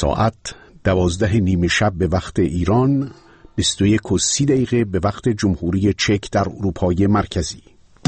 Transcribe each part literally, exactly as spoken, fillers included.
ساعت دوازده نیمه شب به وقت ایران، بیست و یک و سی دقیقه به وقت جمهوری چک در اروپای مرکزی.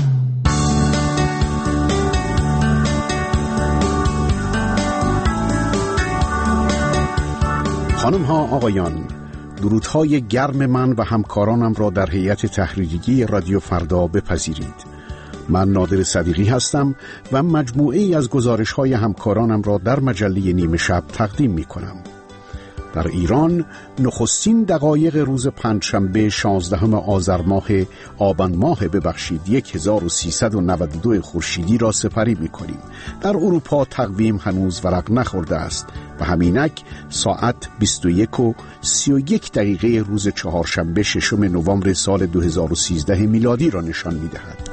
خانم ها، آقایان، درودهای گرم من و همکارانم را در هیئت تحریریه رادیو فردا بپذیرید. من نادر صدیقی هستم و مجموعه ای از گزارش های همکارانم را در مجله نیمه شب تقدیم می کنم. در ایران نخستین دقایق روز پنجشنبه شانزدهم آذر ماه آبان ماه ببخشید هزار و سیصد و نود و دو خورشیدی را سپری می کنیم. در اروپا تقویم هنوز ورق نخورده است و همینک ساعت بیست و یک و سی و یک دقیقه روز چهارشنبه ششم نوامبر سال دو هزار و سیزده میلادی را نشان می دهد.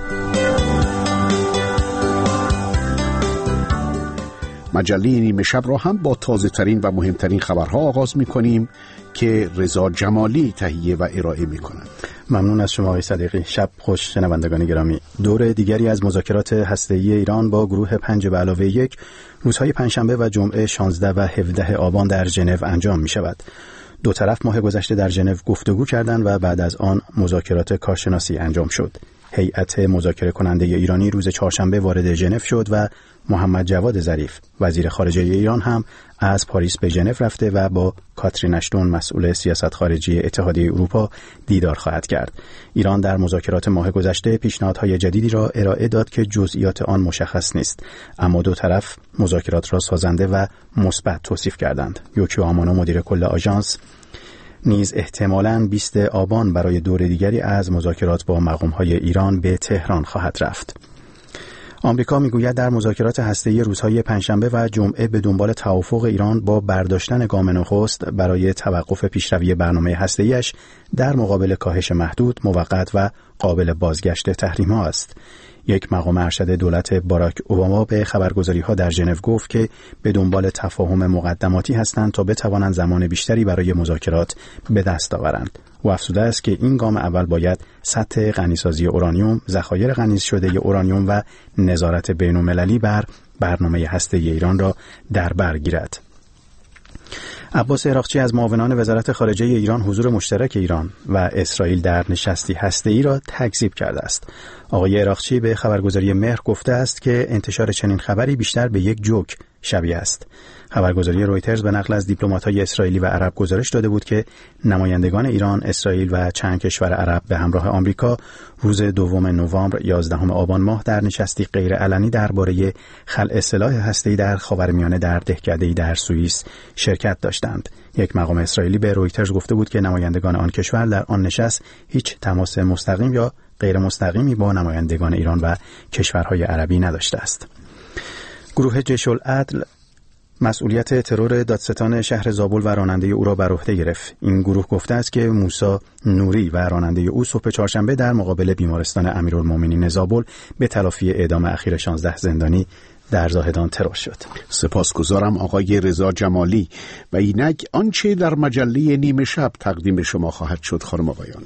مجله نیمه شب را هم با تازه ترین و مهمترین خبرها آغاز می کنیم که رضا جمالی تهیه و ارائه می کنند. ممنون از شما آقای صدیقی. شب خوش شنوندگان گرامی. دور دیگری از مذاکرات هسته‌ای ایران با گروه پنج به علاوه یک روزهای پنجشنبه و جمعه شانزده و هفده آبان در ژنو انجام می شود. دو طرف ماه گذشته در ژنو گفتگو کردند و بعد از آن مذاکرات کارشناسی انجام شد. هیئت مذاکره کننده ایرانی روز چهارشنبه وارد ژنو شد و محمد جواد ظریف وزیر خارجه ایران هم از پاریس به ژنو رفته و با کاترین اشتون مسئول سیاست خارجی اتحادیه اروپا دیدار خواهد کرد. ایران در مذاکرات ماه گذشته پیشنهادهای جدیدی را ارائه داد که جزئیات آن مشخص نیست، اما دو طرف مذاکرات را سازنده و مثبت توصیف کردند. یوکیو آمانو مدیر کل آژانس نیز احتمالاً بیست آبان برای دور دیگری از مذاکرات با مقام‌های ایران به تهران خواهد رفت. آمریکا میگوید در مذاکرات هسته‌ای روزهای پنجشنبه و جمعه به دنبال توافق ایران با برداشتن گام نخست برای توقف پیشروی برنامه هسته‌ایش در مقابل کاهش محدود، موقت و قابل بازگشت تحریم‌ها است. یک مقام ارشد دولت باراک اوباما به خبرگزاری‌ها در ژنو گفت که به دنبال تفاهم مقدماتی هستند تا بتوانند زمان بیشتری برای مذاکرات به دست آورند. او افزوده است که این گام اول باید سطح غنیسازی اورانیوم، ذخایر غنی شده اورانیوم و نظارت بین‌المللی بر برنامه هسته‌ای ایران را در بر گیرد. عباس عراقچی از معاونان وزارت خارجه ایران حضور مشترک ایران و اسرائیل در نشستی هسته‌ای را تکذیب کرده است. آقای عراقچی به خبرگزاری مهر گفته است که انتشار چنین خبری بیشتر به یک جوک شبیه است. خبرگزاری رویترز به نقل از دیپلمات‌های اسرائیلی و عرب گزارش داده بود که نمایندگان ایران، اسرائیل و چند کشور عرب به همراه آمریکا روز دوم نوامبر یازدهم آبان ماه در نشستی غیرعلنی درباره خلع سلاح هسته‌ای در خاورمیانه در دهکده‌ای در سوئیس شرکت داشتند. یک مقام اسرائیلی به رویترز گفته بود که نمایندگان آن کشور در آن نشست هیچ تماس مستقیم یا غیر مستقیمی با نمایندگان ایران و کشورهای عربی نداشته است. گروه جیش العدل مسئولیت ترور دادستان شهر زابل و راننده او را بر عهده گرفت. این گروه گفته است که موسی نوری و راننده او صبح چهارشنبه در مقابل بیمارستان امیرالمومنین زابل به تلافی اعدام اخیر شانزده زندانی در زاهدان ترور شد. سپاسگزارم آقای رضا جمالی. و اینک آنچه در مجله نیمه شب تقدیم شما خواهد شد. خانم آقایان،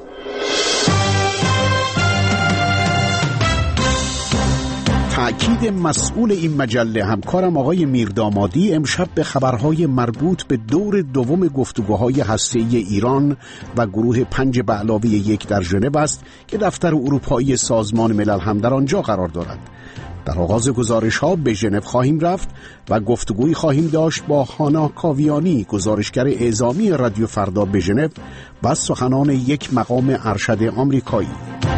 تأکید مسئول این مجله همکارم آقای میردامادی امشب به خبرهای مربوط به دور دوم گفتگوهای هسته‌ای ایران و گروه پنج به علاوه یک در ژنو است که دفتر اروپایی سازمان ملل هم در آنجا قرار دارد. در آغاز گزارش ها به ژنو خواهیم رفت و گفتگویی خواهیم داشت با هانا کاویانی، گزارشگر اعزامی رادیو فردا به ژنو و سخنان یک مقام ارشد آمریکایی.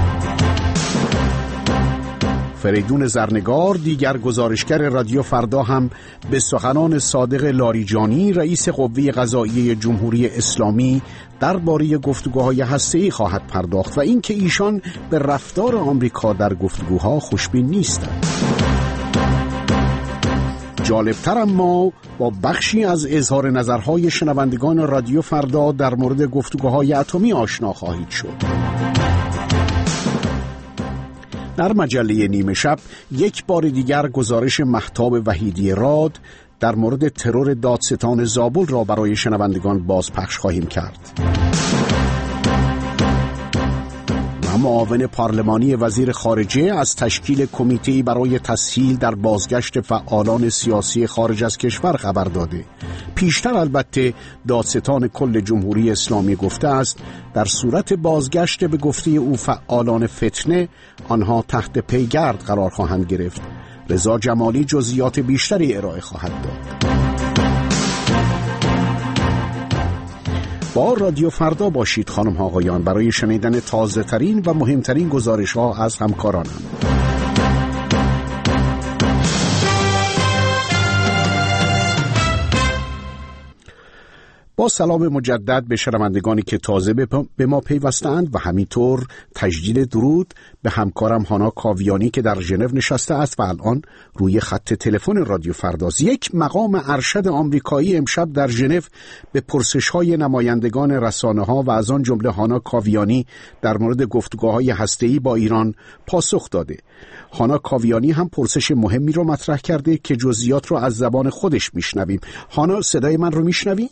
فریدون زرنگار، دیگر گزارشگر رادیو فردا، هم به سخنان صادق لاریجانی رئیس قوه قضاییه جمهوری اسلامی درباره گفتگوهای هسته‌ای خواهد پرداخت و اینکه ایشان به رفتار آمریکا در گفتگوها خوشبین نیستند. جالبتر اما با بخشی از اظهار نظرهای شنوندگان رادیو فردا در مورد گفتگوهای اتمی آشنا خواهید شد. در مجله نیمه شب یک بار دیگر گزارش مهتاب وحیدی راد در مورد ترور دادستان زابل را برای شنوندگان بازپخش خواهیم کرد. معاون پارلمانی وزیر خارجه از تشکیل کمیته‌ای برای تسهیل در بازگشت فعالان سیاسی خارج از کشور خبر داده. پیشتر البته دادستان کل جمهوری اسلامی گفته است در صورت بازگشت به گفته او فعالان فتنه آنها تحت پیگرد قرار خواهند گرفت. رضا جمالی جزئیات بیشتری ارائه خواهد داد. با رادیو فردا باشید خانم ها آقایان برای شنیدن تازه ترین و مهمترین گزارش ها از همکارانم. با سلام مجدد به شنوندگانی که تازه به ما پیوستند و همینطور تجدید درود به همکارم هانا کاویانی که در ژنو نشسته است و الان روی خط تلفن رادیو فرداست. یک مقام ارشد آمریکایی امشب در ژنو به پرسش‌های نمایندگان رسانه‌ها و از آن جمله هانا کاویانی در مورد گفتگوهای هسته‌ای با ایران پاسخ داده. هانا کاویانی هم پرسش مهمی رو مطرح کرده که جزئیات رو از زبان خودش میشنویم. هانا صدای من رو میشنوی؟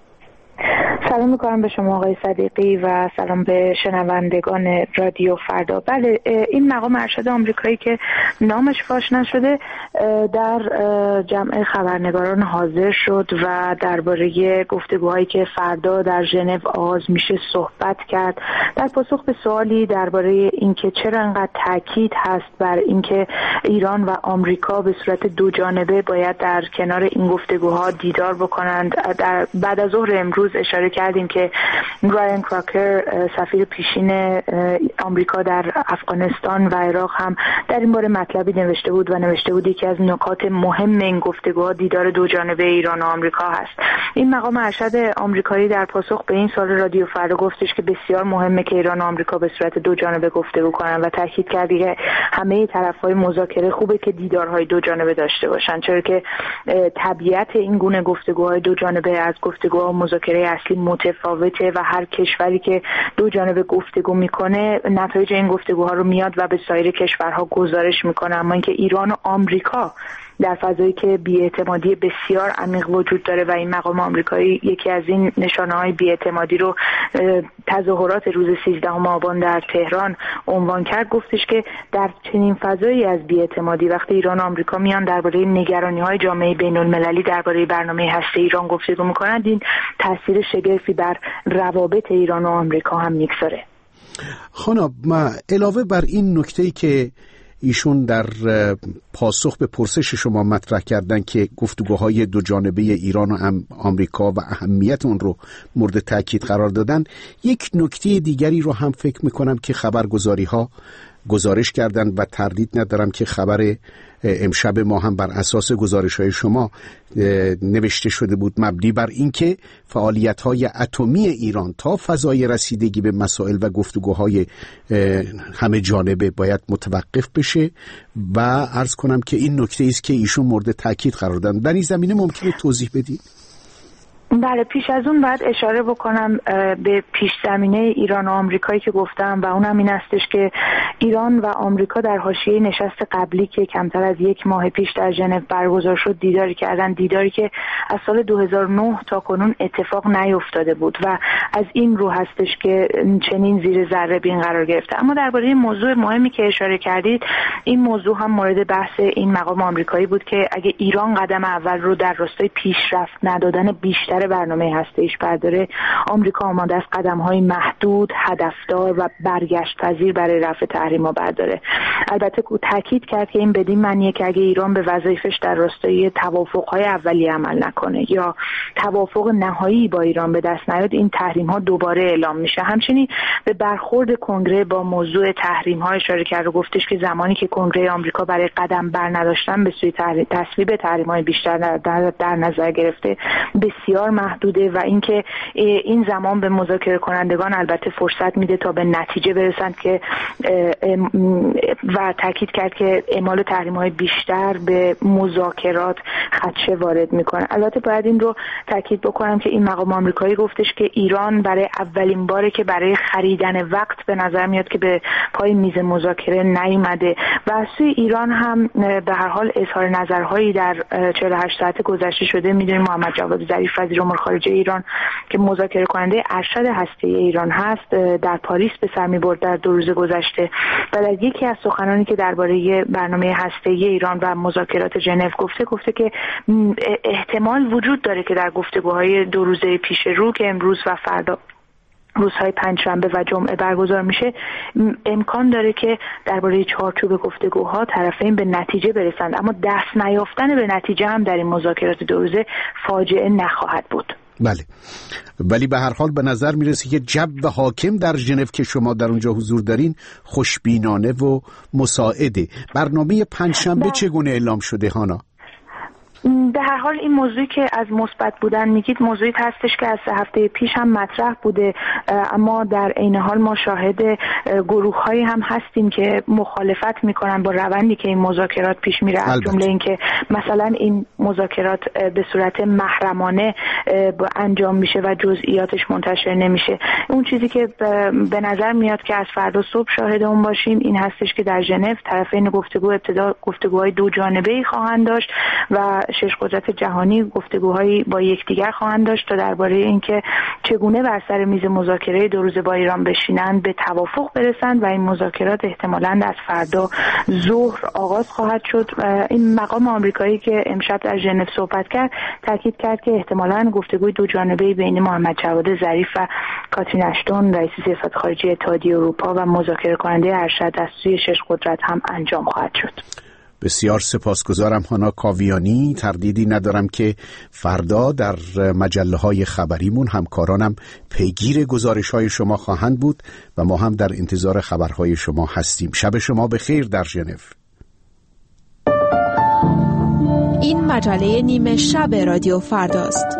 سلام میکنم به شما آقای صدیقی و سلام به شنوندگان رادیو فردا. بله، این مقام ارشد آمریکایی که نامش فاش نشده در جمع خبرنگاران حاضر شد و درباره گفتگوهایی که فردا در ژنو آغاز میشه صحبت کرد. در پاسخ به سوالی درباره اینکه چرا انقدر تاکید هست بر اینکه ایران و آمریکا به صورت دو جانبه باید در کنار این گفتگوها دیدار بکنند، در بعد از ظهر امروز اشاره کردیم که رایان کراکر سفیر پیشین آمریکا در افغانستان و عراق هم در این باره مطلبی نوشته بود و نوشته بود یکی از نکات مهم این گفتگوها دیدار دو جانبه ایران و آمریکا هست. این مقام ارشد آمریکایی در پاسخ به این سوال رادیو فردا گفتش که بسیار مهمه که ایران و آمریکا به صورت دو جانبه گفتگو کنن و تاکید کرد که همه طرف‌های مذاکره خوبه که دیدارهای دو جانبه داشته باشن، چرا که طبیعت این گونه گفتگوهای دو جانبه از گفتگوها و مذاکره اصلی متفاوته و هر کشوری که دو جانبه گفتگو میکنه نتایج این گفتگوها رو میاد و به سایر کشورها گزارش میکنه. اما اینکه ایران و آمریکا در فضایی که بی‌اعتمادی بسیار عمیق وجود داره و این مقام آمریکایی یکی از این نشانه‌های بی‌اعتمادی رو تظاهرات روز سیزدهم آبان در تهران عنوان کرد، گفتش که در چنین فضایی از بی‌اعتمادی وقتی ایران و آمریکا میان درباره نگرانی‌های جامعه بین‌المللی درباره برنامه هسته ایران گفتگو می‌کنند، این تاثیر شگرفی بر روابط ایران و آمریکا هم می‌گذاره. خانم، ما علاوه بر این نکته‌ای که ایشون در پاسخ به پرسش شما مطرح کردن که گفتگوهای دو جانبه ایران و آمریکا و اهمیت اون رو مورد تاکید قرار دادن، یک نکته دیگری رو هم فکر میکنم که خبرگزاری ها گزارش کردن و تردید ندارم که خبر امشب ما هم بر اساس گزارش‌های شما نوشته شده بود، مبنی بر اینکه فعالیت‌های اتمی ایران تا فضای رسیدگی به مسائل و گفتگوهای همه جانبه باید متوقف بشه و عرض کنم که این نکته است که ایشون مورد تاکید قرار دادن. در این زمینه ممکنه توضیح بدید؟ بله، پیش از اون باید اشاره بکنم به پیش زمینه ایران و آمریکایی که گفتم و اونم این استش که ایران و آمریکا در حاشیه نشست قبلی که کمتر از یک ماه پیش در ژنو برگزار شد دیداری کردن، دیداری که از سال دو هزار و نه تا کنون اتفاق نیفتاده بود و از این رو هستش که چنین زیر ذره بین قرار گرفته. اما درباره موضوع مهمی که اشاره کردید، این موضوع هم مورد بحث این مقام آمریکایی بود که اگه ایران قدم اول رو در راستای پیشرفت ندادن بیشتر برنامه هسته‌ایش برداره، آمریکا آماده است قدم‌های محدود، هدفدار و برگشت پذیر برای رفع تحریم‌ها برداره. البته تاکید کرد که این بدین معنیه که اگه ایران به وظایفش در راستای توافق‌های اولیه عمل نکنه یا توافق نهایی با ایران به دست نیاد، این تحریم‌ها دوباره اعلام میشه. همچنین به برخورد کنگره با موضوع تحریم‌ها اشاره کرد و گفتش که زمانی که کنگره آمریکا برای قدم برنداشتن به سوی تصویب تحریم‌های بیشتر در, در نظر گرفته بسیار محدوده و اینکه این زمان به مذاکره کنندگان البته فرصت میده تا به نتیجه برسند که و تاکید کرد که اعمال تحریم‌های بیشتر به مذاکرات خدشه وارد میکنه. البته باید این رو تاکید بکنم که این مقام آمریکایی گفتش که ایران برای اولین باره که برای خریدن وقت به نظر میاد که به پای میز مذاکره نیامده و از سوی ایران هم به هر حال اظهار نظرهایی در چهل و هشت ساعت گذشته شده. میدونیم محمد جواد ظریف وزیر وزیر امور خارجه ایران که مذاکره کننده ارشد هسته‌ای ایران هست در پاریس به سر می‌برد در دو روز گذشته و در یکی از سخنانی که درباره برنامه هسته‌ای ایران و مذاکرات ژنو گفته گفته که احتمال وجود داره که در گفتگوهای دو روزه پیش رو که امروز و فردا روزهای پنجشنبه و جمعه برگزار میشه امکان داره که درباره چارچوب گفتگوها طرفین به نتیجه برسند، اما دست نیافتن به نتیجه هم در این مذاکرات دو روزه فاجعه نخواهد بود. بله، ولی به هر حال به نظر میرسه که جو حاکم در ژنو که شما در اونجا حضور دارین خوشبینانه و مساعده. برنامه پنجشنبه چگونه اعلام شده هانا؟ به هر حال این موضوعی که از مثبت بودن میگید موضوعی هستش که از هفته پیش هم مطرح بوده، اما در عین حال ما شاهد گروه‌هایی هم هستیم که مخالفت میکنن با روندی که این مذاکرات پیش میره، از جمله اینکه مثلا این مذاکرات به صورت محرمانه انجام میشه و جزئیاتش منتشر نمیشه. اون چیزی که به نظر میاد که از فردا صبح شاهد اون باشیم این هستش که در ژنو طرفین گفتگو ابتدا گفتگوهای دو جانبه‌ای خواهند داشت و شش قدرت جهانی گفتگوهایی با یکدیگر خواهند داشت تا درباره اینکه چگونه بر سر میز مذاکره دو روزه با ایران بشینند به توافق برسند و این مذاکرات احتمالاً از فردا ظهر آغاز خواهد شد. این مقام آمریکایی که امشب در ژنو صحبت کرد تاکید کرد که احتمالاً گفتگوی دو جانبه‌ای بین محمد جواد ظریف و کاترین اشتون رئیس سیاست خارجی اتحادیه اروپا و مذاکره کننده ارشد از سوی شش قدرت هم انجام خواهد شد. بسیار سپاسگزارم هانا کاویانی. تردیدی ندارم که فردا در مجله‌های خبریمون همکارانم پیگیر گزارش‌های شما خواهند بود و ما هم در انتظار خبرهای شما هستیم. شب شما بخیر در ژنو. این مجله نیمه شب رادیو فرداست.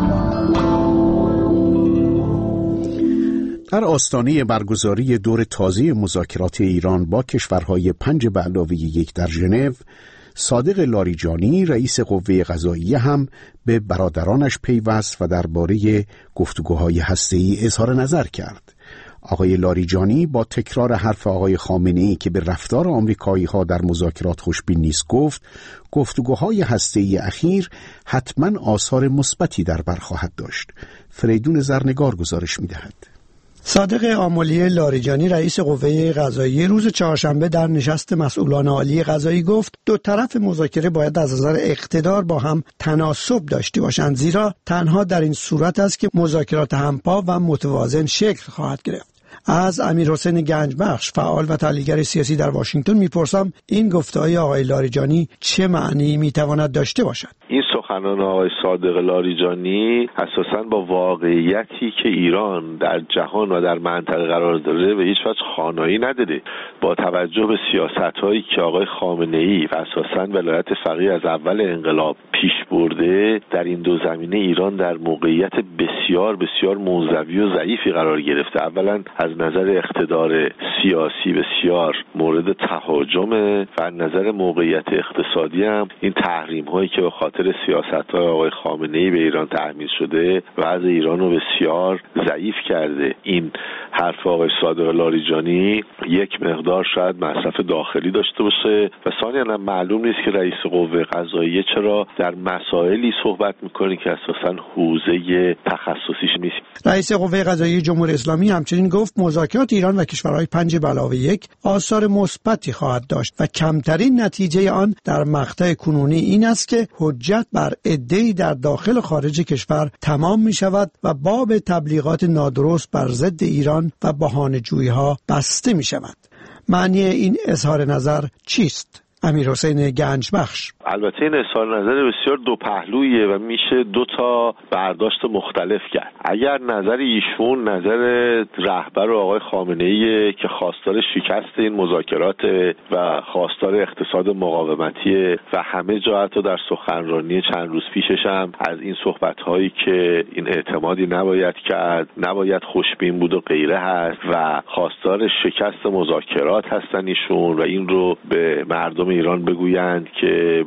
در آستانه برگزاری دور تازه مذاکرات ایران با کشورهای پنج به علاوه یک در ژنو، صادق لاریجانی رئیس قوه قضاییه هم به برادرانش پیوست و درباره گفتگوهای هسته‌ای اظهار نظر کرد. آقای لاریجانی با تکرار حرف آقای خامنه‌ای که به رفتار آمریکایی‌ها در مذاکرات خوشبین نیست گفت گفتگوهای هسته‌ای اخیر حتما آثار مثبتی در بر خواهد داشت. فریدون زرنگار گزارش می‌دهد. صادق آملی لاریجانی رئیس قوه قضاییه روز چهارشنبه در نشست مسئولان عالی قضایی گفت دو طرف مذاکره باید از نظر اقتدار با هم تناسب داشته باشند، زیرا تنها در این صورت است که مذاکرات همپا و متوازن شکل خواهد گرفت. از امیرحسین گنجبخش فعال و تحلیلگر سیاسی در واشنگتن میپرسم این گفته‌های آقای لاریجانی چه معنی میتواند داشته باشد؟ این سخنان آقای صادق لاریجانی اساساً با واقعیتی که ایران در جهان و در منطقه قرار داره به هیچ وجه خانایی نداره. با توجه به سیاست‌هایی که آقای خامنه‌ای و اساساً ولایت فقیه از اول انقلاب پیش برده، در این دو زمینه ایران در موقعیت بسیار بسیار منزوی و ضعیفی قرار گرفته. اولاً از نظر اقتدار سیاسی بسیار مورد تهاجمه و از نظر موقعیت اقتصادی هم این تحریم هایی که به خاطر سیاست های آقای خامنه‌ای به ایران تحمیل شده وضع ایران رو بسیار ضعیف کرده. این حرف آقای صادق لاریجانی یک مقدار شاید مصرف داخلی داشته باشه و ثانیاً هم معلوم نیست که رئیس قوه قضاییه چرا در مسائلی صحبت میکنه که اساساً حوزه تخصصیش نیست. رئیس قوه قضاییه جمهوری اسلامی همچنین گفت مذاکرات ایران و کشورهای پنج به علاوه یک آثار مثبتی خواهد داشت و کمترین نتیجه آن در مقطع کنونی این است که حجت بر عده‌ای در داخل و خارج کشور تمام می شود و باب تبلیغات نادرست بر ضد ایران و بهانه‌جویی‌ها بسته می شود. معنی این اظهار نظر چیست؟ امیرحسین گنجبخش: البته این اظهار نظر بسیار دو پهلویه و میشه دو تا برداشت مختلف کرد. اگر نظر ایشون نظر رهبر و آقای خامنه‌ای که خواستار شکست این مذاکرات و خواستار اقتصاد مقاومتی و همه جا حتی در سخنرانی چند روز پیشش هم از این صحبت‌هایی که این اعتمادی نباید کرد، نباید خوشبین بود و غیره هست و خواستار شکست مذاکرات هستن ایشون و این رو به مردم ایران بگویند که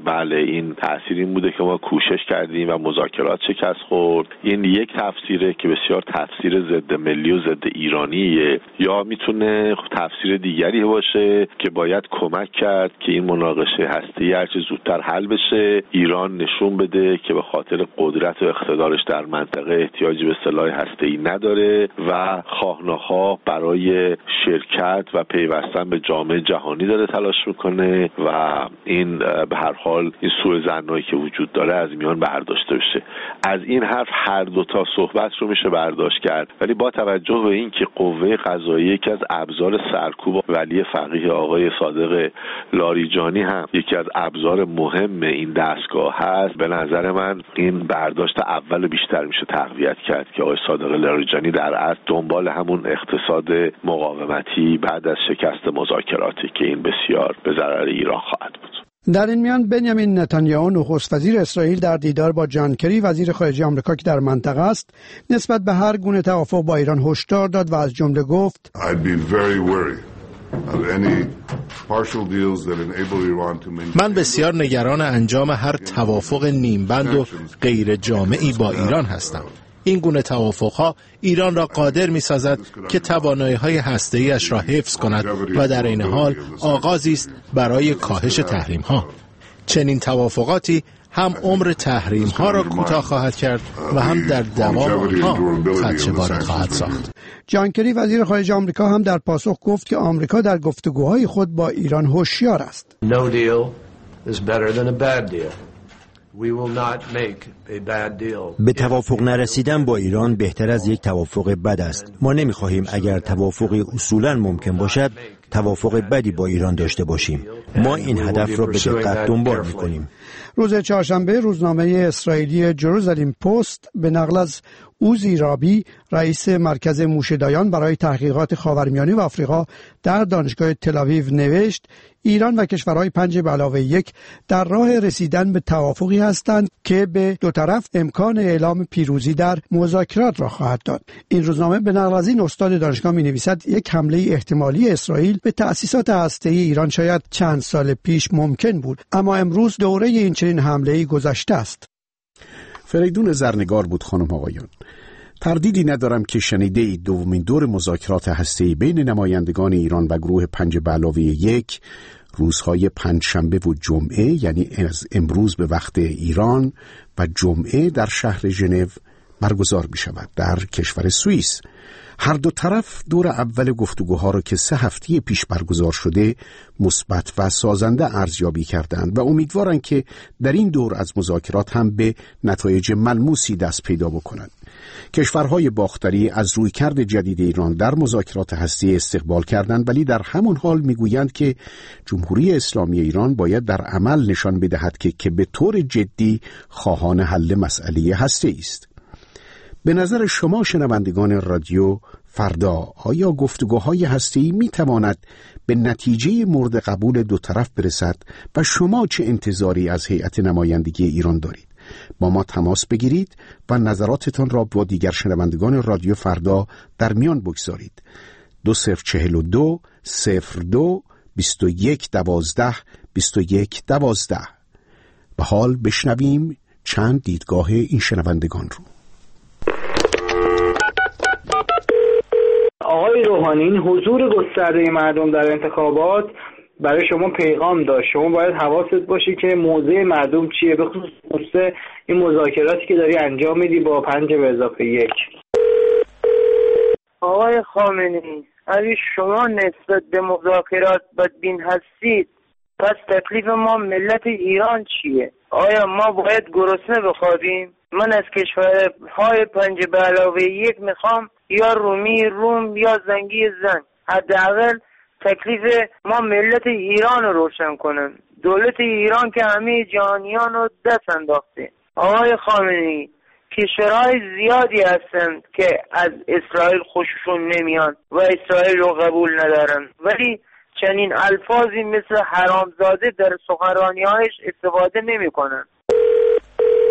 بله این تأثیر این بوده که ما کوشش کردیم و مذاکرات شکست خورد. این یک تفسیره که بسیار تفسیر ضد ملی و ضد ایرانیه، یا میتونه تفسیر دیگری باشه که باید کمک کرد که این مناقشه هسته‌ای هرچه زودتر حل بشه، ایران نشون بده که به خاطر قدرت و اقتدارش در منطقه احتیاجی به سلاح هسته‌ای نداره و خواه‌ناخواه برای شرکت و پیوستن به جامعه جهانی داره تلاش میکنه و این به هر حال این سوء ظنایی که وجود داره از میان برداشته بشه. از این حرف هر دو تا صحبت رو میشه برداشت کرد، ولی با توجه به این که قوه قضاییه یکی از ابزار سرکوب ولی فقیه آقای صادق لاریجانی هم یکی از ابزار مهم این دستگاه هست، به نظر من این برداشت اول بیشتر میشه تقویت کرد که آقای صادق لاریجانی در اصل دنبال همون اقتصاد مقاومتی بعد از شکست مذاکراتی که این بسیار به ضرر ایران خواهد بود. در این میان بنیامین نتانیاهو نخست وزیر اسرائیل در دیدار با جان کری وزیر خارجه آمریکا که در منطقه است نسبت به هر گونه توافق با ایران هشدار داد و از جمله گفت من بسیار نگران انجام هر توافق نیمبند و غیر جامعی با ایران هستم. این گونه توافقها ایران را قادر می‌سازد که توانایی‌های هسته‌ای‌اش را حفظ کند و در این حال آغازی است برای کاهش تحریم‌ها. چنین توافقاتی هم عمر تحریم‌ها را کوتاه خواهد کرد و هم در دوام آنها خدشه وارد خواهد ساخت. جان کری وزیر خارجه آمریکا هم در پاسخ گفت که آمریکا در گفتگوهای خود با ایران هوشیار است. No deal is better than a bad deal. به توافق نرسیدن با ایران بهتر از یک توافق بد است. ما نمی‌خواهیم اگر توافقی اصولاً ممکن باشد توافق بدی با ایران داشته باشیم. ما این هدف را به دقت دنبال می‌کنیم. روز چهارشنبه روزنامه اسرائیلی جروزالیم پست به نقل از اوزی رابی رئیس مرکز موشه‌دایان برای تحقیقات خاورمیانه و آفریقا در دانشگاه تل‌آویو نوشت ایران و کشورهای پنج به علاوه یک در راه رسیدن به توافقی هستند که به دو طرف امکان اعلام پیروزی در مذاکرات را خواهد داد. این روزنامه به نقل از این استاد دانشگاه می‌نویسد یک حمله احتمالی اسرائیل به تأسیسات هسته‌ای ایران شاید چند سال پیش ممکن بود، اما امروز دوره این چنین حمله‌ای گذشته است. فریدون زرنگار بود. خانم آقایان، تردیدی ندارم که شنیده اید دومین دور مذاکرات هسته‌ای بین نمایندگان ایران و گروه پنج به علاوه یک روزهای پنجشنبه و جمعه، یعنی از امروز به وقت ایران و جمعه در شهر ژنو برگزار می شود در کشور سوئیس. هر دو طرف دور اول گفتگوها را که سه هفته پیش برگزار شده مثبت و سازنده ارزیابی کردند و امیدوارند که در این دور از مذاکرات هم به نتایج ملموسی دست پیدا بکنند. کشورهای باختری از رویکرد جدید ایران در مذاکرات هسته‌ای استقبال کردند، ولی در همون حال میگویند که جمهوری اسلامی ایران باید در عمل نشان بدهد که که به طور جدی خواهان حل مسئله هسته‌ای است. به نظر شما شنوندگان رادیو فردا آیا گفتگوهای هسته‌ای میتواند به نتیجه مورد قبول دو طرف برسد و شما چه انتظاری از هیئت نمایندگی ایران دارید؟ با ما تماس بگیرید و نظراتتان را با دیگر شنوندگان رادیو فردا در میان بگذارید. دو صفر چهل و دو صفر دو بیست و یک دوازده بیست و یک دوازده. به حال بشنویم چند دیدگاه این شنوندگان رو. آقای روحانی، این حضور گسترده مردم در انتخابات برای شما پیغام داشت. شما باید حواست باشی که موضع مردم چیه، به خصوص این مذاکراتی که داری انجام میدی با پنج به اضافه یک. آقای خامنه‌ای، اگه شما نسبت به مذاکرات بدبین هستید، پس تکلیف ما ملت ایران چیه؟ آیا ما باید گرسنه بخوابیم؟ من از کشورهای پنج به علاوه یک میخوام یا رومی روم یا زنگی زنگ. حداقل تکلیف ما ملت ایران رو روشن کنم. دولت ایران که همه جهانیان رو دست انداخته. آقای خامنه‌ای، کشورهای زیادی هستند که از اسرائیل خوششون نمیان و اسرائیل رو قبول ندارن، ولی چنین الفاظی مثل حرامزاده در سخنرانی‌هایش استفاده نمی‌کنن.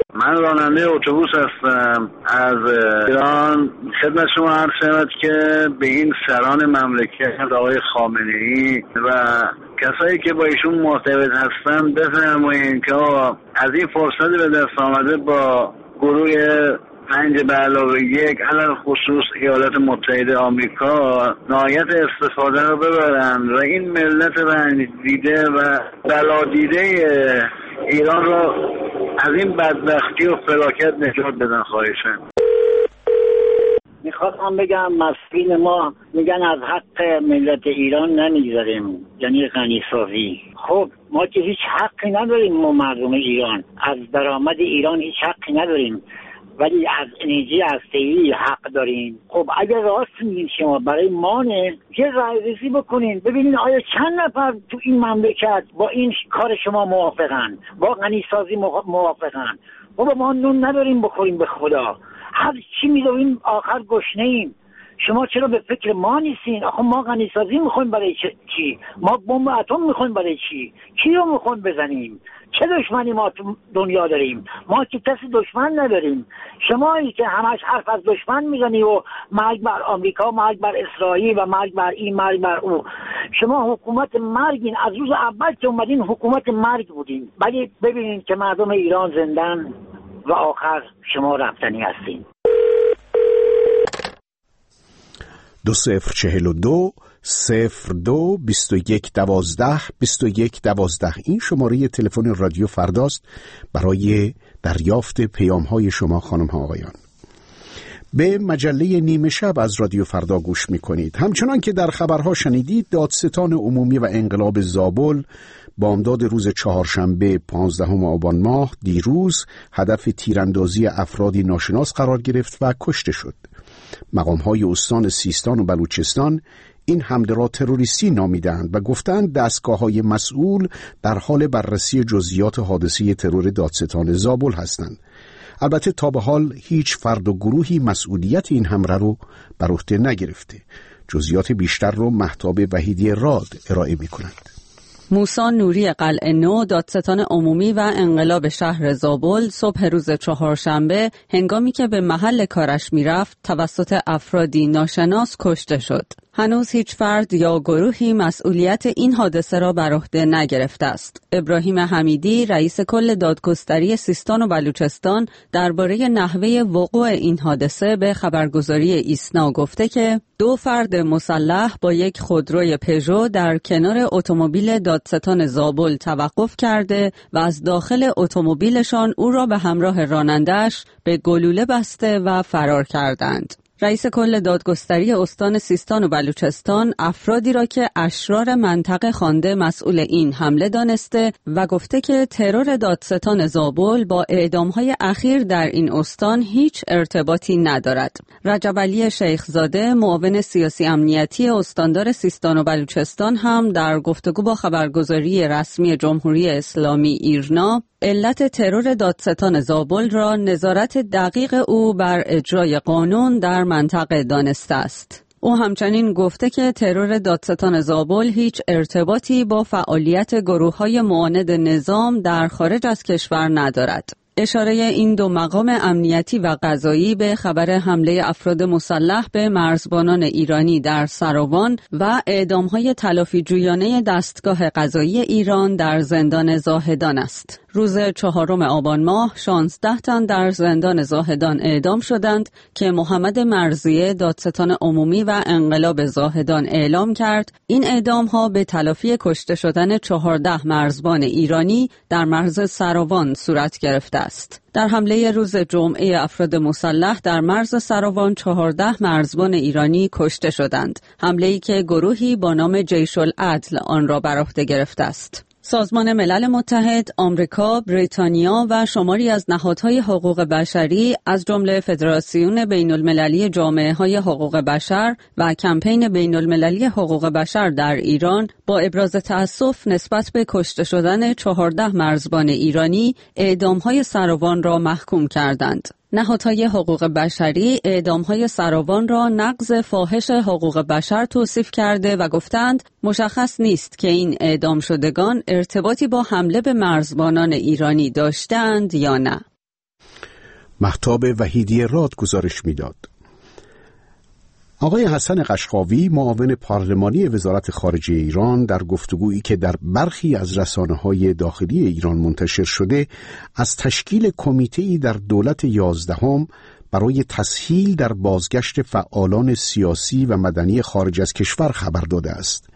من راننده اتوبوس هستم از ایران. خدمت شما عرض شود که به این سران مملکت آقای خامنه‌ای و کسایی که با ایشون مرتبط هستن بفرمایید که از این فرصت به دست آمده با گروه پنج به علاوه یک علل خصوص ایالات متحده آمریکا نهایت استفاده رو ببرن و این ملت رنج دیده و بلا دیده ایران رو از این بدبختی و فلاکت نجات بدن. خواهشم. میخواستم بگم مسئولین ما میگن از حق ملت ایران نمیگذاریم، یعنی غنی سازی. خب ما که هیچ حقی نداریم، ما مردم ایران از درآمد ایران هیچ حقی نداریم، ولی از انرژی هسته‌ای حق داریم. خب اگر راست میگین شما برای مانه یه رایزی بکنین ببینین آیا چند نفر تو این مملکت با این کار شما موافقن، با غنی سازی موافقن. بابا ما نون نداریم بخوریم به خدا، هر چی میدویم آخر گشنه ایم. شما چرا به فکر ما نیستین؟ آخه ما غنی سازی میخوایم برای چی؟ ما بمب اتم میخوایم برای چی؟ کی رو میخوایم بزنیم؟ چه دشمنی ما تو دنیا داریم؟ ما که کسی دشمن نداریم. شمایی که همش حرف از دشمن میزنی و مرگ بر آمریکا، مرگ بر اسرائیل و مرگ بر این، مرگ بر او. شما حکومت مرگین، از روز اول که اومدین حکومت مرگ بودین. ولی ببینین که مردم ایران زندن و آخر شما رفتنی هستین. دو صفر چهل و دو صفر دو بیست و یک دوازده بیست و یک دوازده این شماره تلفن رادیو فرداست برای دریافت پیام های شما خانم ها آقایان. به مجله نیمه شب از رادیو فردا گوش می کنید. همچنان که در خبرها شنیدید، دادستان عمومی و انقلاب زابل بامداد روز چهارشنبه پانزدهم آبان ماه دیروز هدف تیراندازی افرادی ناشناس قرار گرفت و کشته شد. مقام‌های استان سیستان و بلوچستان این حمله را تروریستی نامیدند و گفتند دستگاه‌های مسئول در حال بررسی جزئیات حادثه ترور دادستان زابل هستند. البته تا به حال هیچ فرد و گروهی مسئولیت این حمله رو بر عهده نگرفته. جزئیات بیشتر رو مهتاب وحیدی راد ارائه می‌کنند. موسی نوری قلعه نو، دادستان عمومی و انقلاب شهر زابل، صبح روز چهارشنبه هنگامی که به محل کارش میرفت توسط افرادی ناشناس کشته شد. هنوز هیچ فرد یا گروهی مسئولیت این حادثه را بر عهده نگرفته است. ابراهیم حمیدی، رئیس کل دادگستری سیستان و بلوچستان، درباره نحوه وقوع این حادثه به خبرگزاری ایسنا گفته که دو فرد مسلح با یک خودروی پژو در کنار اتومبیل دادستان زابل توقف کرده و از داخل اتومبیلشان او را به همراه راننده‌اش به گلوله بسته و فرار کردند. رئیس کل دادگستری استان سیستان و بلوچستان افرادی را که اشرار منطقه خوانده مسئول این حمله دانسته و گفته که ترور دادستان زابل با اعدام‌های اخیر در این استان هیچ ارتباطی ندارد. رجب علی شیخزاده، معاون سیاسی امنیتی استاندار سیستان و بلوچستان، هم در گفتگو با خبرگزاری رسمی جمهوری اسلامی ایرنا علت ترور دادستان زابل را نظارت دقیق او بر اجرای قانون در منطقه دانسته است. او همچنین گفته که ترور دادستان زابل هیچ ارتباطی با فعالیت گروه‌های معاند نظام در خارج از کشور ندارد. اشاره این دو مقام امنیتی و قضایی به خبر حمله افراد مسلح به مرزبانان ایرانی در سروان و اعدام‌های تلافی جویانه دستگاه قضایی ایران در زندان زاهدان است. روز چهارم آبان ماه شانزده تن در زندان زاهدان اعدام شدند که محمد مرضیه، دادستان عمومی و انقلاب زاهدان، اعلام کرد این اعدام‌ها به تلافی کشته شدن چهارده مرزبان ایرانی در مرز سروان صورت گرفته است. در حمله روز جمعه افراد مسلح در مرز سروان چهارده مرزبان ایرانی کشته شدند. حمله‌ای که گروهی با نام جیش العدل آن را بر عهده گرفته است. سازمان ملل متحد، آمریکا، بریتانیا و شماری از نهادهای حقوق بشری از جمله فدراسیون بین المللی جامعه‌های حقوق بشر و کمپین بین المللی حقوق بشر در ایران با ابراز تأسف نسبت به کشته شدن چهارده مرزبان ایرانی اعدام‌های سروان را محکوم کردند. نهادهای حقوق بشری اعدام‌های سروان را نقض فاحش حقوق بشر توصیف کرده و گفتند مشخص نیست که این اعدام شدگان ارتباطی با حمله به مرزبانان ایرانی داشتند یا نه. مهتاب وحیدی راد گزارش میداد. آقای حسن قشقاوی معاون پارلمانی وزارت خارجه ایران در گفتگویی که در برخی از رسانه‌های داخلی ایران منتشر شده از تشکیل کمیته‌ای در دولت یازدهم برای تسهیل در بازگشت فعالان سیاسی و مدنی خارج از کشور خبر داده است.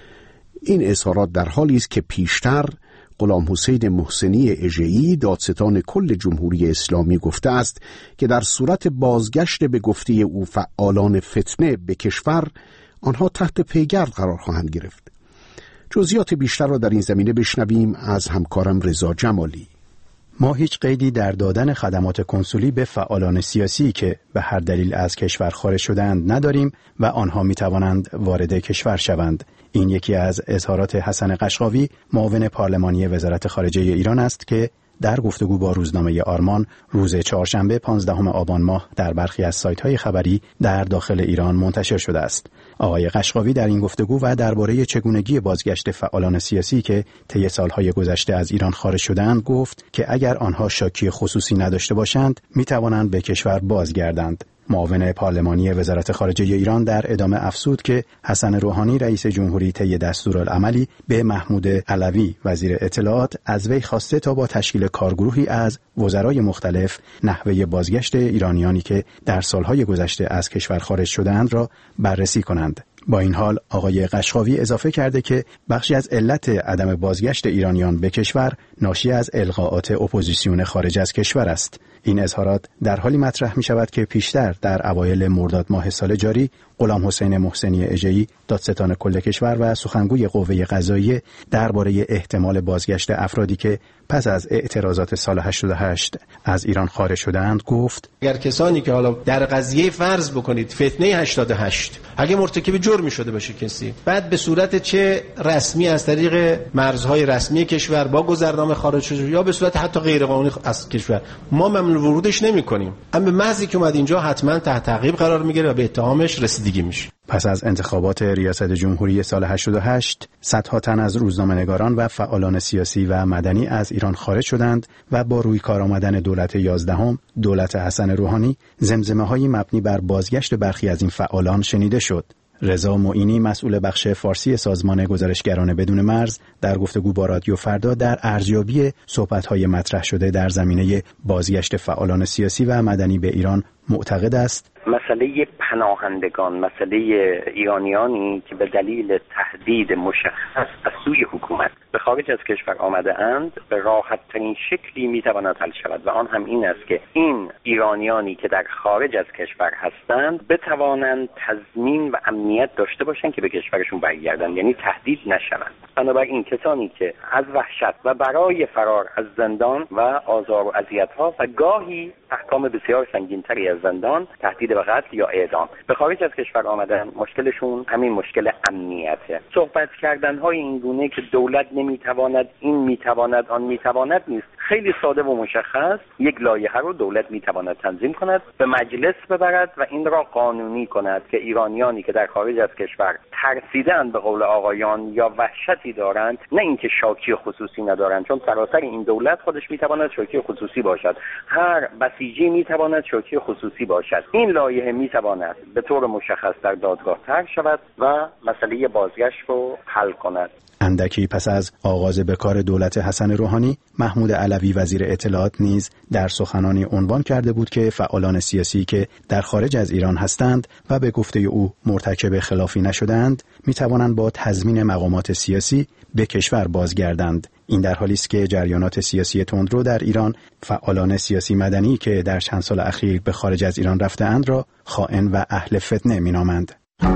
این اظهارات در حالی است که پیشتر غلام حسین محسنی اژه‌ای دادستان کل جمهوری اسلامی گفته است که در صورت بازگشت به گفته او فعالان فتنه به کشور، آنها تحت پیگرد قرار خواهند گرفت. جزئیات بیشتر را در این زمینه بشنویم از همکارم رضا جمالی. ما هیچ قیدی در دادن خدمات کنسولی به فعالان سیاسی که به هر دلیل از کشور خارج شدند نداریم و آنها می توانند وارد کشور شوند. این یکی از اظهارات حسن قشقاوی معاون پارلمانی وزارت خارجه ایران است که در گفتگو با روزنامه آرمان روز چهارشنبه پانزدهم آبان ماه در برخی از سایت‌های خبری در داخل ایران منتشر شده است. آقای قشقاوی در این گفتگو و درباره چگونگی بازگشت فعالان سیاسی که طی سالهای گذشته از ایران خارج شدند گفت که اگر آنها شاکی خصوصی نداشته باشند می‌توانند به کشور بازگردند. معاون پارلمانی وزارت خارجه ایران در ادامه افزود که حسن روحانی رئیس جمهوری طی دستورالعملی به محمود علوی وزیر اطلاعات از وی خواسته تا با تشکیل کارگروهی از وزرای مختلف نحوه بازگشت ایرانیانی که در سالهای گذشته از کشور خارج شدند را بررسی کنند. با این حال آقای قشقاوی اضافه کرده که بخشی از علت عدم بازگشت ایرانیان به کشور ناشی از القاءات اپوزیسیون خارج از کشور است. این اظهارات در حالی مطرح می شود که پیشتر در اوایل مرداد ماه سال جاری غلام حسین محسنی اژه‌ای دادستان کل کشور و سخنگوی قوه قضاییه درباره احتمال بازگشت افرادی که پس از اعتراضات سال هشتاد و هشت از ایران خارج شدند گفت اگر کسانی که حالا در قضیه فرض بکنید فتنه هشتاد و هشت اگه مرتکب جرمی شده باشه کسی، بعد به صورت چه رسمی از طریق مرزهای رسمی کشور با گذرنامه خارج شده یا به صورت حتی غیر قانونی از کشور، ما ممنوع ورودش نمی‌کنیم، اما محضی که اومد اینجا حتما تحت تعقیب قرار میگیره و به اتهامش رسیدگی میشه. پس از انتخابات ریاست جمهوری سال هشتاد و هشت صدها تن از روزنامه‌نگاران و فعالان سیاسی و مدنی از ایران خارج شدند و با روی کار آمدن دولت یازدهم، دولت حسن روحانی، زمزمه‌های مبنی بر بازگشت برخی از این فعالان شنیده شد. رضا معینی مسئول بخش فارسی سازمان گزارشگران بدون مرز در گفتگو با رادیو فردا در ارزیابی صحبت‌های مطرح شده در زمینه بازگشت فعالان سیاسی و مدنی به ایران معتقد است مسئله پناهندگان، مسئله ایرانیانی که به دلیل تهدید مشخص از سوی حکومت به خارج از کشور آمده اند به راحت ترین شکلی میتواند حل شود و آن هم این است که این ایرانیانی که در خارج از کشور هستند بتوانند تضمین و امنیت داشته باشند که به کشورشون برگردند، یعنی تهدید نشوند. بنابراین کسانی که از وحشت و برای فرار از زندان و آزار و اذیت‌ها و گاهی احکام بسیار سنگین‌تری از زندان، تهدید به قتل یا اعدام به خارج از کشور آمدن، مشکلشون همین مشکل امنیته. صحبت کردن‌های این گونه که دولت نمیتواند، این میتواند، آن میتواند نیست. خیلی ساده و مشخص یک لایحه رو دولت میتواند تنظیم کند، به مجلس ببرد و این را قانونی کند که ایرانیانی که در خارج از کشور ترسیدند به قول آقایان یا وحشتی دارند، نه اینکه شاکی خصوصی ندارند، چون سراسر این دولت خودش میتواند شاکی خصوصی باشد، هر بسیجی میتواند شاکی خصوصی باشد. این لایحه میتواند به طور مشخص در دادگاه طرح شود و مسئله بازگشت رو حل کند. اندکی پس از آغاز به کار دولت حسن روحانی، محمود علوی وزیر اطلاعات نیز در سخنانی عنوان کرده بود که فعالان سیاسی که در خارج از ایران هستند و به گفته او مرتکب خلافی نشدند، می توانند با تضمین مقامات سیاسی به کشور بازگردند. این در حالی است که جریانات سیاسی تندرو در ایران فعالان سیاسی مدنی که در چند سال اخیر به خارج از ایران رفته‌اند را خائن و اهل فتنه می‌نامند.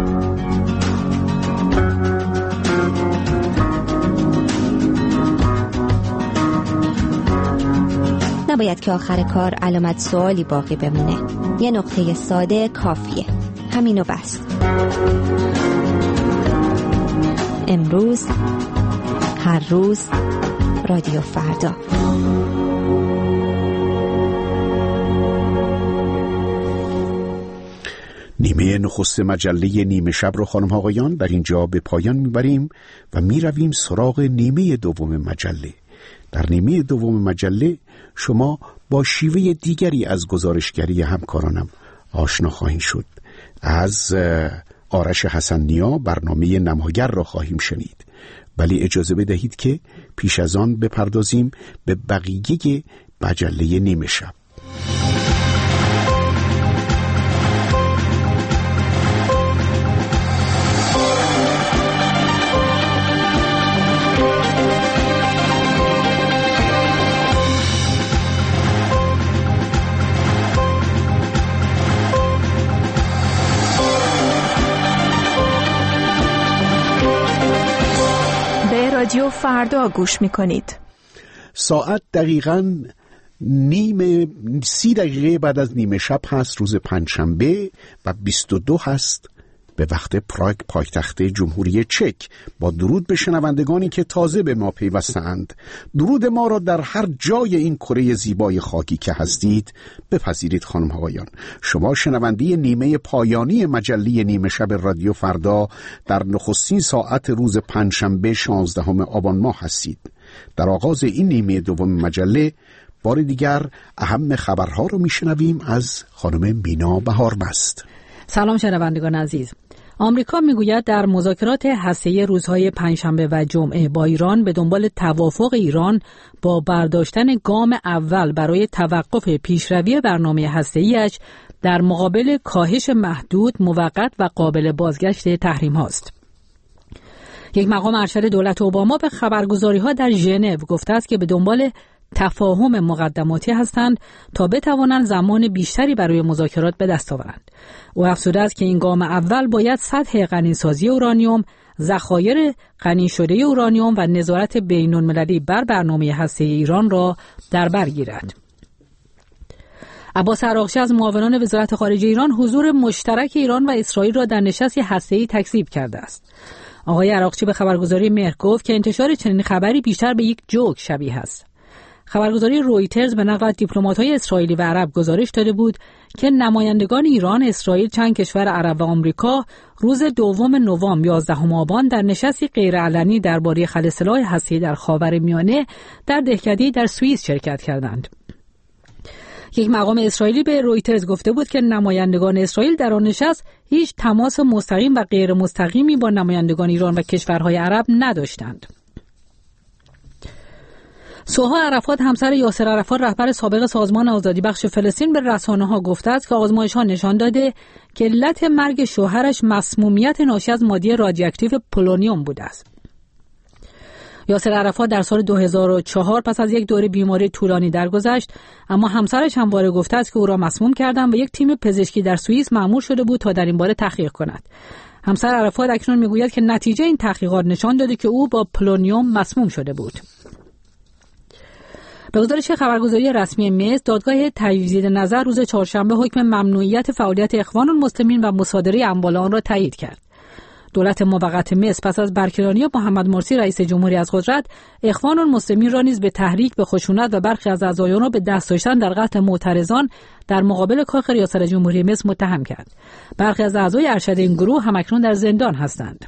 نباید که آخر کار علامت سوالی باقی بمونه. یه نقطه ساده کافیه. همینو بس. امروز، هر روز، رادیو فردا. نیمه نخست مجله نیمه شب رو خانم آقایان در اینجا به پایان میبریم و میرویم سراغ نیمه دوم مجله. در نیمه دوم مجله شما با شیوه دیگری از گزارشگری همکارانم آشنا خواهیم شد. از آرش حسن نیا برنامه نماگر را خواهیم شنید، ولی اجازه بدهید که پیش از آن بپردازیم به بقیه مجله نیمه شب. رادیو فردا گوش میکنید. ساعت دقیقاً نیم سی دقیقه بعد از نیمه شب هست، روز پنجشنبه و بیست و دو هست به وقت پراگ، پایتخت جمهوری چک. با درود به شنوندگانی که تازه به ما پیوستند، درود ما را در هر جای این کره زیبای خاکی که هستید بپذیرید. خانم آقایان، شما شنونده نیمه پایانی مجله نیمه شب رادیو فردا در نخستین ساعت روز پنجشنبه شانزدهم آبان ماه هستید. در آغاز این نیمه دوم مجله بار دیگر اهم خبرها رو میشنویم از خانم مینا بهارمست. سلام شنوندگان عزیز. آمریکا میگوید در مذاکرات هسته‌ای روزهای پنجشنبه و جمعه با ایران به دنبال توافق ایران با برداشتن گام اول برای توقف پیشروی برنامه هسته‌ایش در مقابل کاهش محدود، موقت و قابل بازگشت تحریم هاست. یک مقام ارشد دولت اوباما به خبرگزاری‌ها در ژنو گفته است که به دنبال تفاهم مقدماتی هستند تا بتوانند زمان بیشتری برای مذاکرات به دست آورند. او افزوده است که این گام اول باید سطح غنیسازی اورانیوم، ذخایر غنی شده اورانیوم و نظارت بین‌المللی بر برنامه هسته‌ای ایران را در بر گیرد. عباس عراقچی از معاونان وزارت خارجه ایران حضور مشترک ایران و اسرائیل را در نشستی هسته‌ای تکذیب کرده است. آقای عراقچی به خبرگزاری مهر گفت که انتشار چنین خبری بیشتر به یک جوک شبیه است. خبرگزاری رویترز به نقل از دیپلمات‌های اسرائیلی و عرب گزارش داده بود که نمایندگان ایران، اسرائیل، چند کشور عرب و آمریکا روز دوم نوامبر یازدهم آبان در نشستی غیرعلنی درباره خل سلاح هسته‌ای در خاورمیانه در دهکده‌ای در سوئیس شرکت کردند. یک مقام اسرائیلی به رویترز گفته بود که نمایندگان اسرائیل در آن نشست هیچ تماس مستقیم و غیر مستقیمی با نمایندگان ایران و کشورهای عرب نداشتند. سوها عرفات، همسر یاسر عرفات رهبر سابق سازمان آزادی بخش فلسطین، به رسانه‌ها گفته است که آزمایش‌ها نشان داده که علت مرگ شوهرش مسمومیت ناشی از ماده رادیواکتیو پولونیوم بوده است. یاسر عرفات در سال دو هزار و چهار پس از یک دوره بیماری طولانی درگذشت، اما همسرش همواره گفته است که او را مسموم کردند و یک تیم پزشکی در سوئیس مأمور شده بود تا در این باره تحقیق کند. همسر عرفات اکنون میگوید که نتیجه این تحقیقات نشان داده که او با پولونیوم مسموم شده بود. به گزارش خبرگزاری رسمی مصر، دادگاه تجدید نظر روز چهارشنبه حکم ممنوعیت فعالیت اخوان المسلمین و مصادره اموال آن را تایید کرد. دولت موقت مصر پس از برکناری محمد مرسی رئیس جمهوری از قدرت، اخوان المسلمین را نیز به تحریک به خشونت و برخی از اعضایان را به دست داشتن در قتل معترضان در مقابل کاخ ریاست جمهوری مصر متهم کرد. برخی از اعضای ارشد این گروه همکنون در زندان هستند.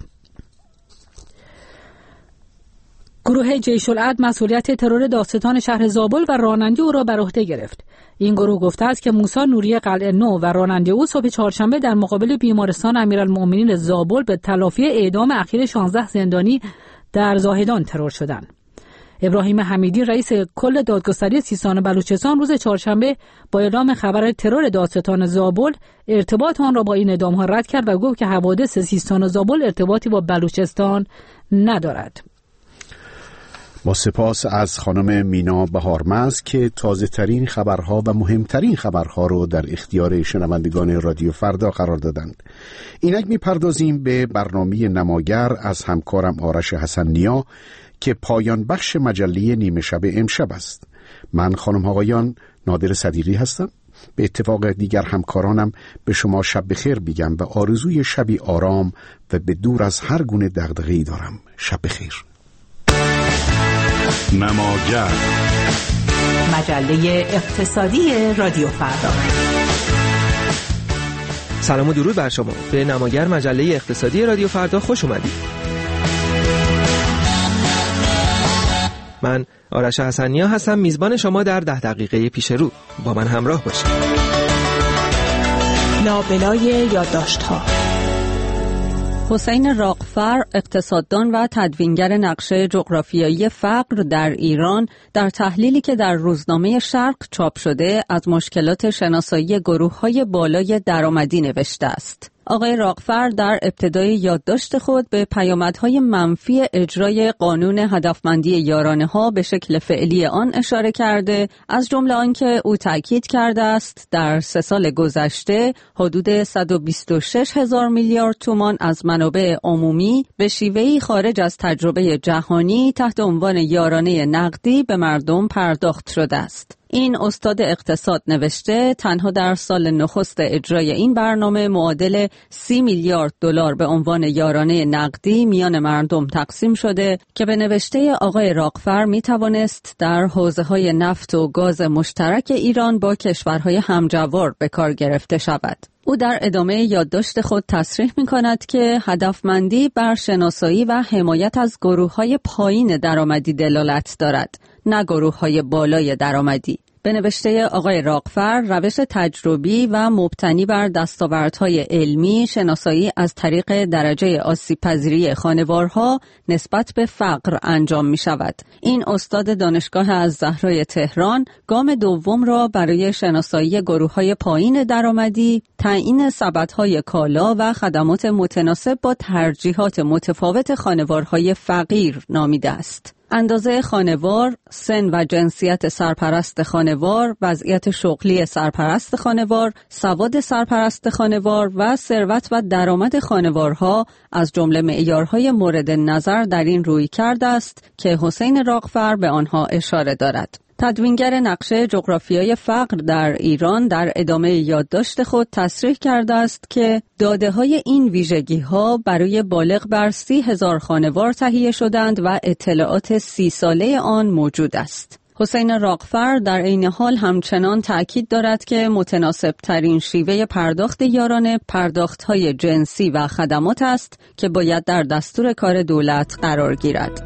گروه جیش العدل مسئولیت ترور دادستان شهر زابل و راننده او را بر عهده گرفت. این گروه گفته است که موسی نوری قلعه نو و راننده او صبح چهارشنبه در مقابل بیمارستان امیرالمؤمنین زابل به تلافی اعدام اخیر شانزده زندانی در زاهدان ترور شدند. ابراهیم حمیدی رئیس کل دادگستری سیستان و بلوچستان روز چهارشنبه با اعلام خبر ترور دادستان زابل ارتباط آن را با این اعدام‌ها رد کرد و گفت که حوادث سیستان و زابل ارتباطی با بلوچستان ندارد. با سپاس از خانم مینا بهارمست که تازه ترین خبرها و مهمترین خبرها رو در اختیار شنوندگان رادیو فردا قرار دادند. اینک میپردازیم به برنامه نماگر از همکارم آرش حسن نیا که پایان بخش مجله نیمه شب امشب است. من خانم آقایان نادر صدیقی هستم. به اتفاق دیگر همکارانم به شما شب بخیر میگم و آرزوی شبی آرام و به دور از هر گونه دغدغه‌ای دارم. شب بخیر. نماگر، مجله اقتصادی رادیو فردا. سلام و درود بر شما. به نماگر، مجله اقتصادی رادیو فردا خوش اومدید. من آرش حسنیا هستم، میزبان شما در ده دقیقه پیش رو. با من همراه باشید. لابلای یادداشت‌ها. حسین راغفر، اقتصاددان و تدوینگر نقشه جغرافیایی فقر در ایران، در تحلیلی که در روزنامه شرق چاپ شده از مشکلات شناسایی گروه‌های بالای درآمدی نوشته است. آقای راغفر در ابتدای یادداشت خود به پیامدهای منفی اجرای قانون هدفمندی یارانه‌ها به شکل فعلی آن اشاره کرده، از جمله آنکه او تاکید کرده است در سه سال گذشته حدود صد و بیست و شش هزار میلیارد تومان از منابع عمومی به شیوهی خارج از تجربه جهانی تحت عنوان یارانه نقدی به مردم پرداخت شده است. این استاد اقتصاد نوشته تنها در سال نخست اجرای این برنامه معادل سی میلیارد دلار به عنوان یارانه نقدی میان مردم تقسیم شده که به نوشته آقای راغفر می توانست در حوزه‌های نفت و گاز مشترک ایران با کشورهای همجوار به کار گرفته شود. او در ادامه یادداشت خود تصریح می کند که هدفمندی بر شناسایی و حمایت از گروه‌های پایین درآمدی دلالت دارد، نه گروه‌های بالای درآمدی. به نوشته آقای راغفر، روش تجربی و مبتنی بر دستاوردهای علمی شناسایی از طریق درجه آسیب‌پذیری خانوارها نسبت به فقر انجام می شود. این استاد دانشگاه الزهرای تهران گام دوم را برای شناسایی گروه‌های پایین درآمدی، تعیین سبدهای کالا و خدمات متناسب با ترجیحات متفاوت خانوارهای فقیر نامیده است. اندازه خانوار، سن و جنسیت سرپرست خانوار، وضعیت شغلی سرپرست خانوار، سواد سرپرست خانوار و ثروت و درآمد خانوارها از جمله معیارهای مورد نظر در این رویکرد است که حسین راغفر به آنها اشاره دارد. تدوینگر نقشه جغرافیای فقر در ایران در ادامه یادداشت خود تصریح کرده است که داده‌های این ویژگی‌ها برای بالغ بر سی هزار خانوار تهیه شدند و اطلاعات سی ساله آن موجود است. حسین راغفر در عین حال همچنان تأکید دارد که متناسب ترین شیوه پرداخت یارانه پرداخت‌های جنسی و خدمات است که باید در دستور کار دولت قرار گیرد.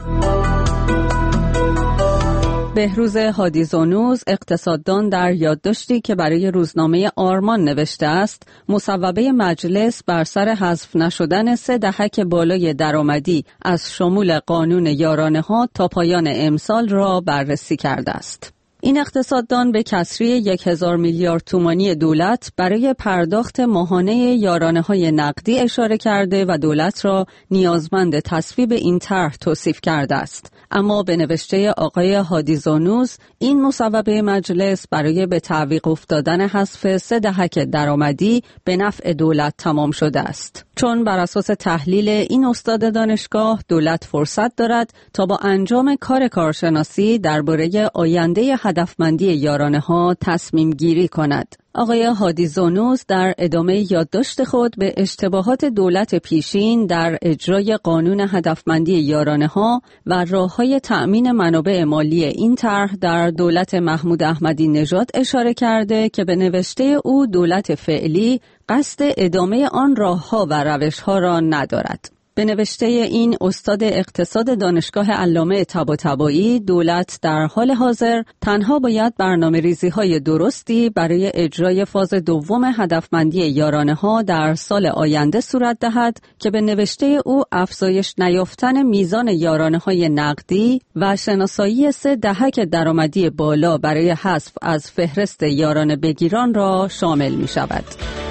بهروز هادی‌زانوز، اقتصاددان، در یادداشتی که برای روزنامه آرمان نوشته است، مصوبه مجلس بر سر حذف نشدن سه دهک بالای درآمدی از شمول قانون یارانه‌ها تا پایان امسال را بررسی کرده است. این اقتصاددان به کسری یک هزار میلیارد تومانی دولت برای پرداخت ماهانه یارانه‌های نقدی اشاره کرده و دولت را نیازمند تصویب این طرح توصیف کرده است. اما به نوشته آقای هادی‌زانوز، این مصوبه مجلس برای به تعویق افتادن حذف سه دهک درآمدی به نفع دولت تمام شده است. چون بر اساس تحلیل این استاد دانشگاه دولت فرصت دارد تا با انجام کار کارشناسی درباره آینده هدفمندی یارانه‌ها تصمیم گیری کند. آقای هادی‌زانوز در ادامه یادداشت خود به اشتباهات دولت پیشین در اجرای قانون هدفمندی یارانه‌ها و راه‌های تأمین منابع مالی این طرح در دولت محمود احمدی نژاد اشاره کرده که به نوشته او دولت فعلی قصد ادامه آن راه‌ها و روش‌ها را ندارد. به نوشته این استاد اقتصاد دانشگاه علامه طباطبایی، دولت در حال حاضر تنها باید برنامه ریزی های درستی برای اجرای فاز دوم هدفمندی یارانه‌ها در سال آینده صورت دهد که به نوشته او افزایش نیافتن میزان یارانه‌های نقدی و شناسایی سه دهک درآمدی بالا برای حذف از فهرست یارانه بگیران را شامل می شود.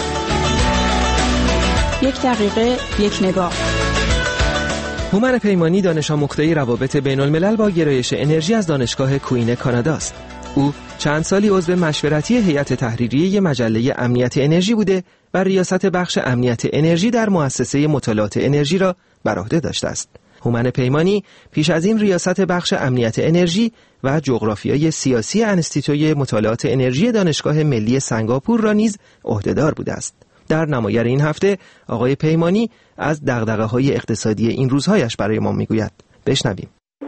یک دقیقه، یک نگاه. هومن پیمانی دانش آموخته روابط بین الملل با گرایش انرژی از دانشگاه کوین کانادا است. او چند سالی عضو مشورتی هیئت تحریریه مجله امنیت انرژی بوده و ریاست بخش امنیت انرژی در مؤسسه مطالعات انرژی را بر عهده داشته است. هومن پیمانی پیش از این ریاست بخش امنیت انرژی و جغرافیای سیاسی انستیتوی مطالعات انرژی دانشگاه ملی سنگاپور را نیز عهدهدار بوده است. در نمایر این هفته آقای پیمانی از دغدغه‌های اقتصادی این روزهایش برای ما میگوید. بشنویم. بحران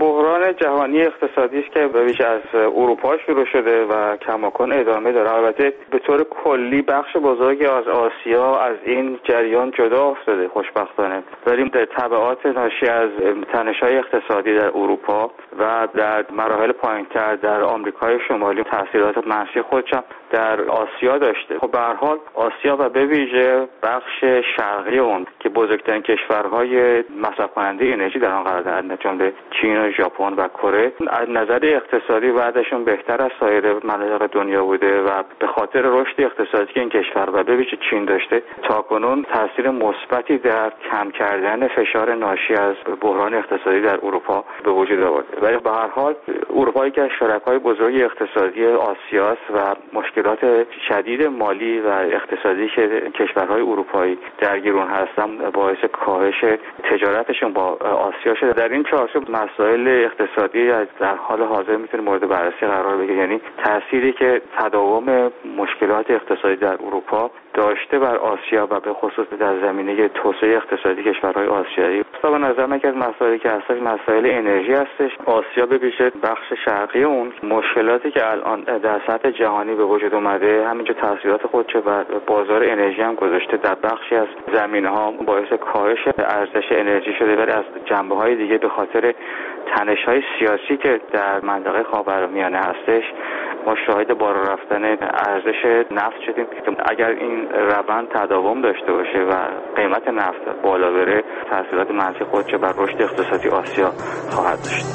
بحران جهانی اقتصادی است که به ویژه از اروپا شروع شده و کماکان ادامه داره. البته به طور کلی بخش بزرگی از آسیا از این جریان جدا افتاده خوشبختانه، ولی تبعات ناشی از تنش‌های اقتصادی در اروپا و در مراحل پایین‌تر در آمریکای شمالی تاثیرات منفی خودش در آسیا داشته. خب به هر حال آسیا و به ویژه بخش شرقی اون که بزرگترین کشورهای مصرف کننده انرژی در آن قرار دارند، جمله چین و ژاپن و کره، از نظر اقتصادی وضعشون بهتر از سایر مناطق دنیا بوده و به خاطر رشد اقتصادی که این کشور و به ویژه چین داشته تاکنون تاثیر مثبتی در کم کردن فشار ناشی از بحران اقتصادی در اروپا به وجود آورده. ولی به هر حال اروپا که از شرکای بزرگ اقتصادی آسیاست و مشکلات شدید مالی و اقتصادی که کشورهای اروپایی درگیرون هستن باعث کاهش تجارتشون با آسیا شده. در این چارچوب مسائل اقتصادی در حال حاضر میتونه مورد بررسی قرار بگیره، یعنی تأثیری که تداوم مشکلات اقتصادی در اروپا داشته بر آسیا و به خصوص در زمینه توسعه اقتصادی کشورهای آسیایی. به نظر من که از مسائلی که هستش مسائل انرژی هستش. آسیا به ویژه بخش شرقی اون مشکلاتی که الان در سطح جهانی به وجود اومده همینجا تاثیرات خودشه و بازار انرژی هم گذاشته در بخشی از زمینه‌ها باعث کاهش ارزش انرژی شده، ولی از جنبه‌های دیگه به خاطر تنش‌های سیاسی که در منطقه خاورمیانه هستش ما شاهد بالا رفتن ارزش نفت شدیم. اگر این روند تداوم داشته باشه و قیمت نفت بالا بره تاثیرات منفی خودش بر رشد اقتصادی آسیا خواهد داشت.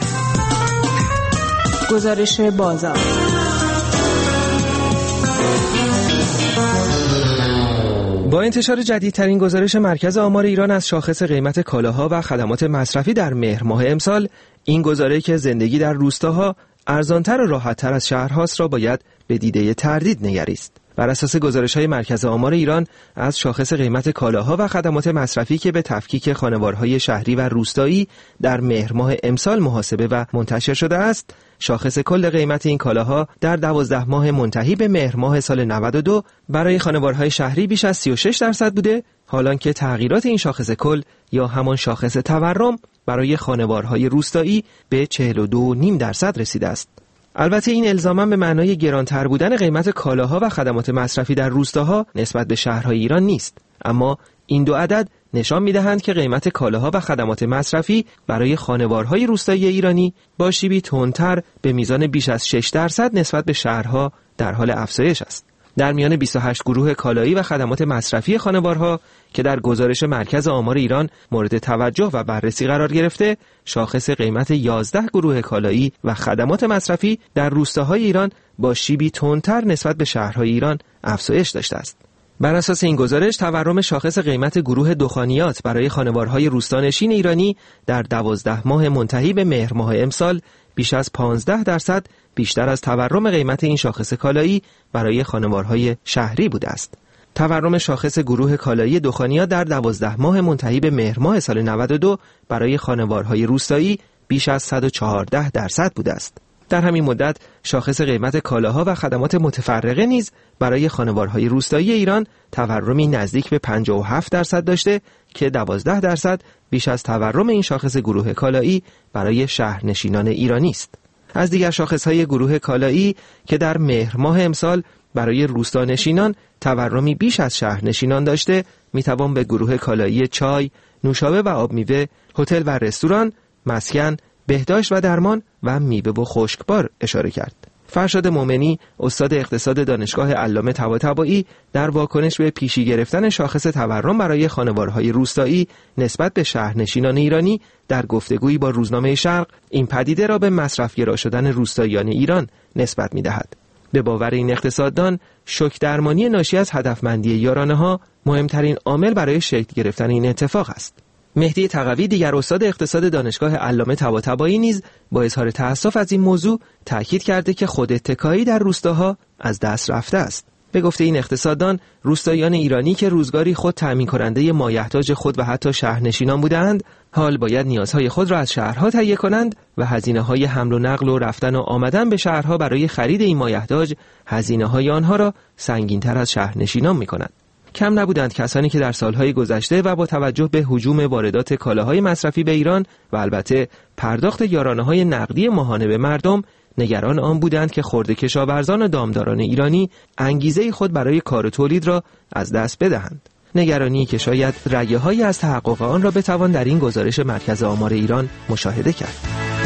گزارش بازار. با انتشار جدیدترین گزارش مرکز آمار ایران از شاخص قیمت کالاها و خدمات مصرفی در مهر ماه امسال، این گزاره که زندگی در روستاها ارزانتر و راحتتر از شهرهاست را باید به دیده تردید نگریست. بر اساس گزارش‌های مرکز آمار ایران از شاخص قیمت کالاها و خدمات مصرفی که به تفکیک خانوارهای شهری و روستایی در مهر ماه امسال محاسبه و منتشر شده است، شاخص کل قیمت این کالاها در دوازده ماه منتهی به مهر ماه سال نود و دو برای خانوارهای شهری بیش از سی و شش درصد بوده، حالان که تغییرات این شاخص کل یا همان شاخص تورم برای خانوارهای روستایی به چهل و دو و نیم درصد رسیده است. البته این الزاماً به معنای گرانتر بودن قیمت کالاها و خدمات مصرفی در روستاها نسبت به شهرهای ایران نیست، اما این دو عدد نشان می‌دهند که قیمت کالاها و خدمات مصرفی برای خانوارهای روستایی ایرانی با شیبی تندتر به میزان بیش از شش درصد نسبت به شهرها در حال افزایش است. در میان بیست و هشت گروه کالایی و خدمات مصرفی خانوارها که در گزارش مرکز آمار ایران مورد توجه و بررسی قرار گرفته، شاخص قیمت یازده گروه کالایی و خدمات مصرفی در روستاهای ایران با شیبی تندتر نسبت به شهرهای ایران افزایش داشته است. بر اساس این گزارش تورم شاخص قیمت گروه دخانیات برای خانوارهای روستانشین ایرانی در دوازده ماه منتهی به مهر ماه امسال بیش از پانزده درصد بیشتر از تورم قیمت این شاخص کالایی برای خانوارهای شهری بوده است. تورم شاخص گروه کالایی دخانیات در دوازده ماه منتهی به مهر ماه سال نود و دو برای خانوارهای روستایی بیش از صد و چهارده درصد بوده است. در همین مدت شاخص قیمت کالاها و خدمات متفرقه نیز برای خانوارهای روستایی ایران تورمی نزدیک به پنجاه و هفت درصد داشته که دوازده درصد بیش از تورم این شاخص گروه کالایی برای شهرنشینان ایرانی است. از دیگر شاخصهای گروه کالایی که در مهر ماه امسال برای روستانشینان تورمی بیش از شهرنشینان داشته میتوان به گروه کالایی چای، نوشابه و آب میوه، هتل و رستوران، مسکن، بهداشت و درمان و میوه و خشکبار اشاره کرد. فرشاد مومنی، استاد اقتصاد دانشگاه علامه طباطبایی، در واکنش به پیشی گرفتن شاخص تورم برای خانوارهای روستایی نسبت به شهرنشینان ایرانی در گفتگویی با روزنامه شرق این پدیده را به مصرفگرا شدن روستاییان ایران نسبت می‌دهد. به باور این اقتصاددان، شوک درمانی ناشی از هدفمندی یارانه‌ها مهمترین عامل برای شکل گرفتن این اتفاق است. مهدی تقوی، دیگر استاد اقتصاد دانشگاه علامه طباطبایی، نیز با اظهار تأسف از این موضوع تأکید کرده که خود اتکایی در روستاها از دست رفته است. به گفته این اقتصاددان، روستاییان ایرانی که روزگاری خود تأمین کننده مایحتاج خود و حتی شهرنشینان بودند، حال باید نیازهای خود را از شهرها تهیه کنند و هزینه‌های حمل و نقل و رفتن و آمدن به شهرها برای خرید این مایحتاج هزینه‌های آنها را سنگین‌تر از شهرنشینان می‌کنند. کم نبودند کسانی که در سالهای گذشته و با توجه به هجوم واردات کالاهای مصرفی به ایران و البته پرداخت یارانه‌های نقدی ماهانه به مردم نگران آن بودند که خرده کشاورزان و دامداران ایرانی انگیزه خود برای کار تولید را از دست بدهند. نگرانی که شاید رگه‌هایی از تحقق آن را بتوان در این گزارش مرکز آمار ایران مشاهده کرد.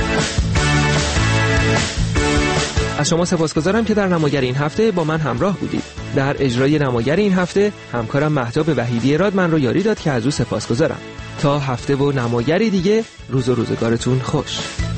از شما سپاسگزارم که در نماگر این هفته با من همراه بودید. در اجرای نماگر این هفته همکارم مهتاب وحیدی راد من رو یاری داد که از او سپاسگزارم. تا هفته و نماگری دیگه، روز و روزگارتون خوش.